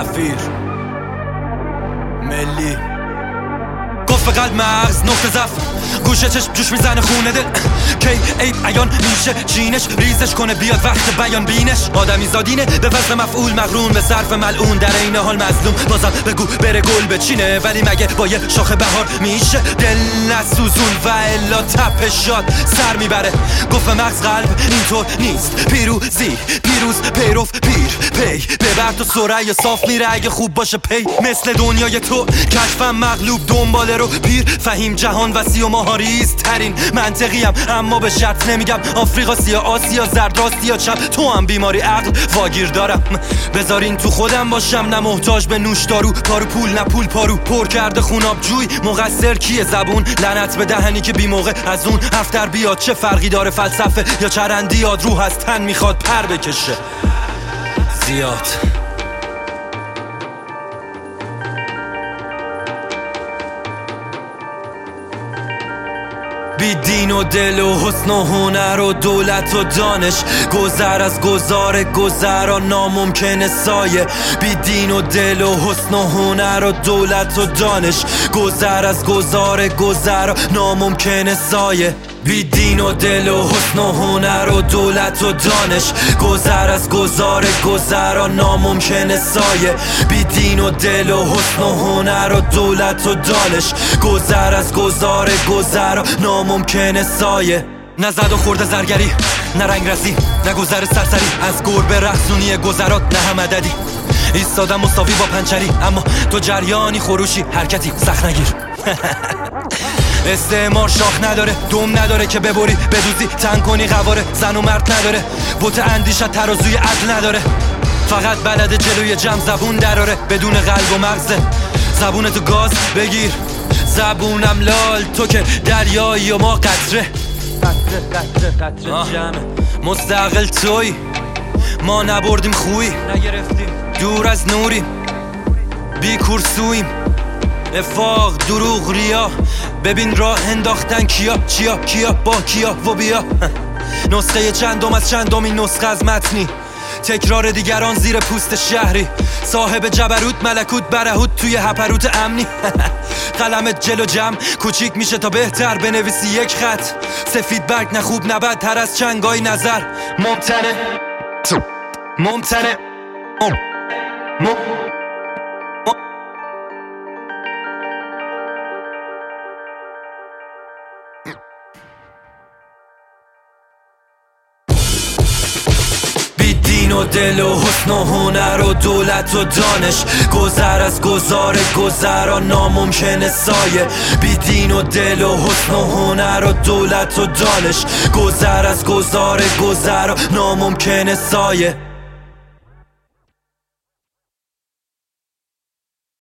سفیر ملی گفت به قلب مغز نقطه ضعف گوشه چشم جوش میزنه خونه دل کی عیب عیان میشه چینش ریزش کنه بیاد وقت بیان بینش آدمی زادینه به وزن مفعول مغرون به صرف ملعون در این حال مظلوم بازم بگو بره گل بچینه ولی مگه با یه شاخه بهار میشه دل نسوزون و الا تپشات سر میبره گفت به مغز قلب اینطور نیست پیروزی پیروز پیروف پیر پی ببر تو سرعه صاف میره اگه خوب باشه پی مثل دنیای تو کشفم مغلوب دنباله رو پیر فهیم جهان وسیع و ماهاریز ترین منطقیم اما به شرط نمیگم آفریقا سیا آسیا زردراستی یا چپ تو هم بیماری عقل واگیر دارم بذارین تو خودم باشم نه محتاج به نوش دارو پارو پول نه پول پارو پر کرده خوناب جوی مقصر کیه زبون لعنت به دهنی که بی موقع از اون حرف در بیاد چه فرقی داره فلسفه یا چرندی یاد روح از تن میخواد پر بکشه زیاد بی دین و دل و حسن و هنر و دولت و دانش گذر از گذار گذرا ناممکنه سایه بی دین و دل و حسن و هنر و دولت و دانش گذر از گذار گذرا ناممکنه سایه بی دین و دل و حسن و هنر و دولت و دانش گذر از گذار گذرا ناممکنه سایه بی دین و دل و حسن و هنر و دولت و دانش گذر از گذار گذرا ناممکنه سایه نزد و خورده زرگری نه رنگ رسی نه گذر سرسری از گربه رقصونی گذرات نه هم عددی ایستادم مساوی با پنچری اما تو جریانی خروشی حرکتی سخت نگیر استعمار شاخ نداره دوم نداره که ببری بدوزی تن کنی قواره زن و مرد نداره بوت اندیشت ترازوی عدل نداره فقط بلد جلوی جمع زبون دراره بدون قلب و مغزه زبونتو گاز بگیر زبونم لال تو که دریایی و ما قطره جمع مستقل توی ما نبردیم خوی نگرفتیم دور از نوریم بی کورسویم افاق دروغ ریا ببین راه انداختن کیا چیا کیا با کیا و بیا نسخه چندم از چندمین نسخه از متنی تکرار دیگران زیر پوست شهری صاحب جبروت ملکوت برهوت توی هپروت امنی قلمت جلو جمع کوچیک میشه تا بهتر بنویسی یک خط سفید برگ نه خوب نه بد تر از چنگای نظر ممتنه دین و دل و حسن و هنر و دولت و دانش گذر از گذار گذرا ناممکنه سایه بی دین و دل و حسن و هنر و دولت و دانش گذر از گذار گذرا ناممکنه سایه